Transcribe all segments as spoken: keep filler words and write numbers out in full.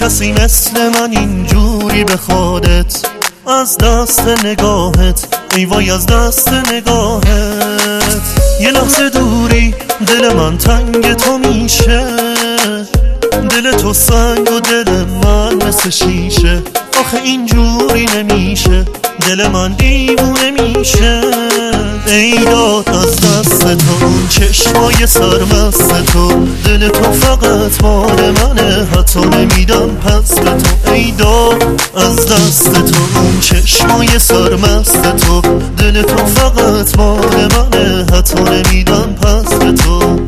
کسی مثل من اینجوری بخوادت از دست نگاهت، ای وای از دست نگاهت. یه لحظه دوری دل من تنگ تو میشه، دل تو سنگ و دل من مثل شیشه. آخه اینجوری نمیشه، دل من دیوونه میشه. ای داد از دست تو اون چشمای سرمست تو، دل تو فقط مال منه حتی نمیدم پس به تو. ای داد از دست تو اون چشمای سرمست تو، دل تو فقط مال منه حتی نمیدم پس به تو.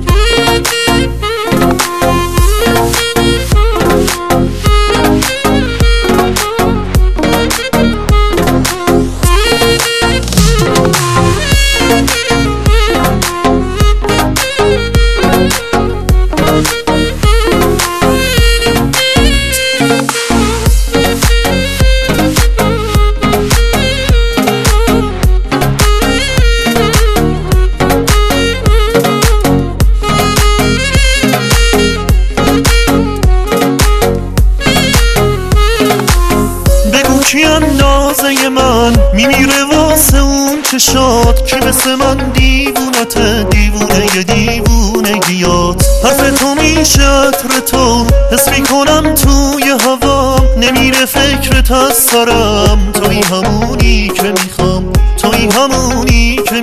کی اندازه من میمیره واسه اون چشات که مثل من دیوونته، دیوونه ی دیوونگیات. حرف تو میشه عطر تو، حس میکنم توی هوام، نمیره فکرت از سرم. توی همونی که میخوام، توی همونی که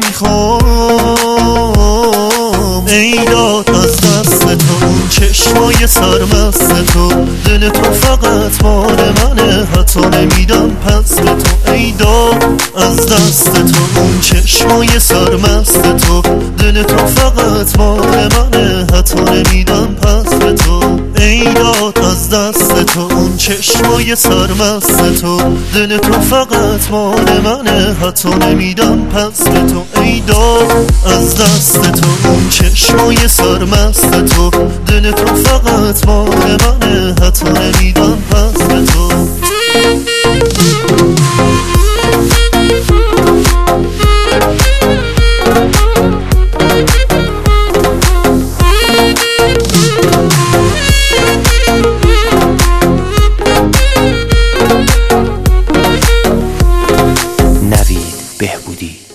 میخوام. ای داد از دست تو اون چشمای سرمست تو، دل تو فقط مال منه حتی نمیدم پس به تو. ای داد از دست تو اون چشمای سرمست تو، دل تو فقط مال منه حتی نمیدم پس به تو. ای داد از دست تو اون چشمای سرمست تو، دل تو فقط مال منه حتی نمیدم پس به تو. ای داد از دست تو اون چشمای سرمست تو، دل تو فقط مال منه حتی نمیدم پس به تو. نوید بهبودی.